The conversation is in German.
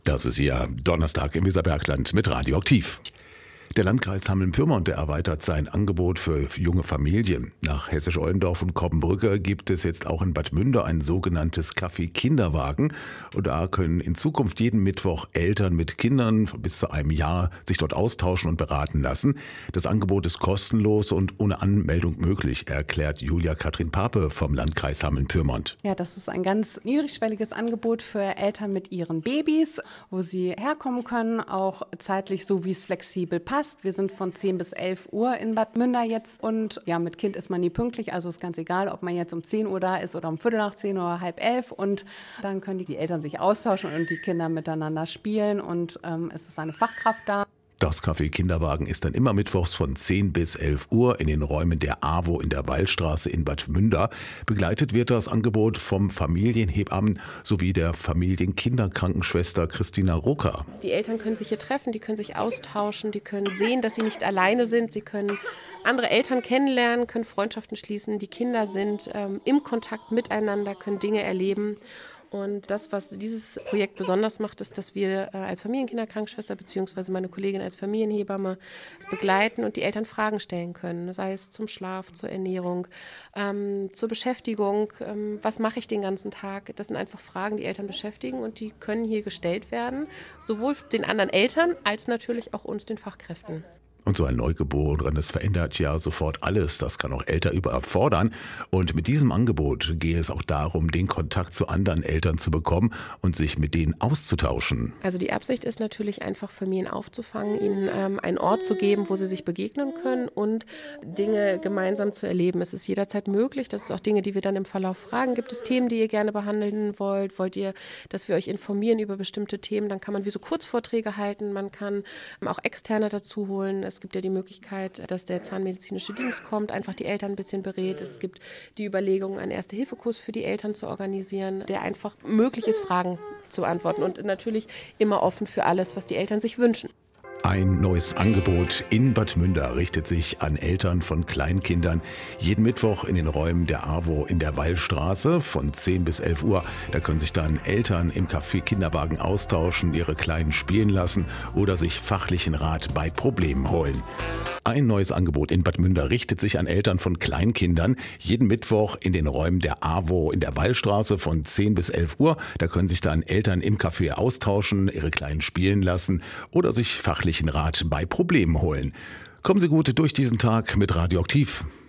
Das ist hier Donnerstag im Weserbergland mit Radioaktiv. Der Landkreis Hameln-Pyrmont, der erweitert sein Angebot für junge Familien. Nach Hessisch-Ollendorf und Kobbenbrücke gibt es jetzt auch in Bad Münder ein sogenanntes Café Kinderwagen. Und da können in Zukunft jeden Mittwoch Eltern mit Kindern bis zu einem Jahr sich dort austauschen und beraten lassen. Das Angebot ist kostenlos und ohne Anmeldung möglich, erklärt Julia Katrin Pape vom Landkreis Hameln-Pyrmont. Ja, das ist ein ganz niedrigschwelliges Angebot für Eltern mit ihren Babys, wo sie herkommen können, auch zeitlich so, wie es flexibel passt. Wir sind von 10 bis 11 Uhr in Bad Münder jetzt und ja, mit Kind ist man nie pünktlich, also ist ganz egal, ob man jetzt um 10 Uhr da ist oder um Viertel nach 10 oder halb 11 und dann können die Eltern sich austauschen und die Kinder miteinander spielen und es ist eine Fachkraft da. Das Café Kinderwagen ist dann immer mittwochs von 10 bis 11 Uhr in den Räumen der AWO in der Wallstraße in Bad Münder. Begleitet wird das Angebot vom Familienhebammen sowie der Familienkinderkrankenschwester Christina Rucker. Die Eltern können sich hier treffen, die können sich austauschen, die können sehen, dass sie nicht alleine sind, sie können andere Eltern kennenlernen, können Freundschaften schließen, die Kinder sind im Kontakt miteinander, können Dinge erleben. Und das, was dieses Projekt besonders macht, ist, dass wir als Familienkinderkrankenschwester bzw. meine Kollegin als Familienhebamme begleiten und die Eltern Fragen stellen können, sei es zum Schlaf, zur Ernährung, zur Beschäftigung, was mache ich den ganzen Tag. Das sind einfach Fragen, die Eltern beschäftigen und die können hier gestellt werden, sowohl den anderen Eltern als natürlich auch uns, den Fachkräften. Und so ein Neugeborenes verändert ja sofort alles. Das kann auch Eltern überfordern. Und mit diesem Angebot gehe es auch darum, den Kontakt zu anderen Eltern zu bekommen und sich mit denen auszutauschen. Also die Absicht ist natürlich einfach, Familien aufzufangen, ihnen einen Ort zu geben, wo sie sich begegnen können und Dinge gemeinsam zu erleben. Es ist jederzeit möglich. Das ist auch Dinge, die wir dann im Verlauf fragen. Gibt es Themen, die ihr gerne behandeln wollt? Wollt ihr, dass wir euch informieren über bestimmte Themen? Dann kann man wie so Kurzvorträge halten. Man kann auch Externe dazu holen. Es gibt ja die Möglichkeit, dass der zahnmedizinische Dienst kommt, einfach die Eltern ein bisschen berät. Es gibt die Überlegung, einen Erste-Hilfe-Kurs für die Eltern zu organisieren, der einfach möglich ist, Fragen zu beantworten und natürlich immer offen für alles, was die Eltern sich wünschen. Ein neues Angebot in Bad Münder richtet sich an Eltern von Kleinkindern. Jeden Mittwoch in den Räumen der AWO in der Wallstraße von 10 bis 11 Uhr. Da können sich dann Eltern im Café Kinderwagen austauschen, ihre Kleinen spielen lassen oder sich fachlichen Rat bei Problemen holen. Ein neues Angebot in Bad Münder richtet sich an Eltern von Kleinkindern. Jeden Mittwoch in den Räumen der AWO in der Wallstraße von 10 bis 11 Uhr. Da können sich dann Eltern im Café austauschen, ihre Kleinen spielen lassen oder sich fachlichen Rat bei Problemen holen. Kommen Sie gut durch diesen Tag mit Radioaktiv.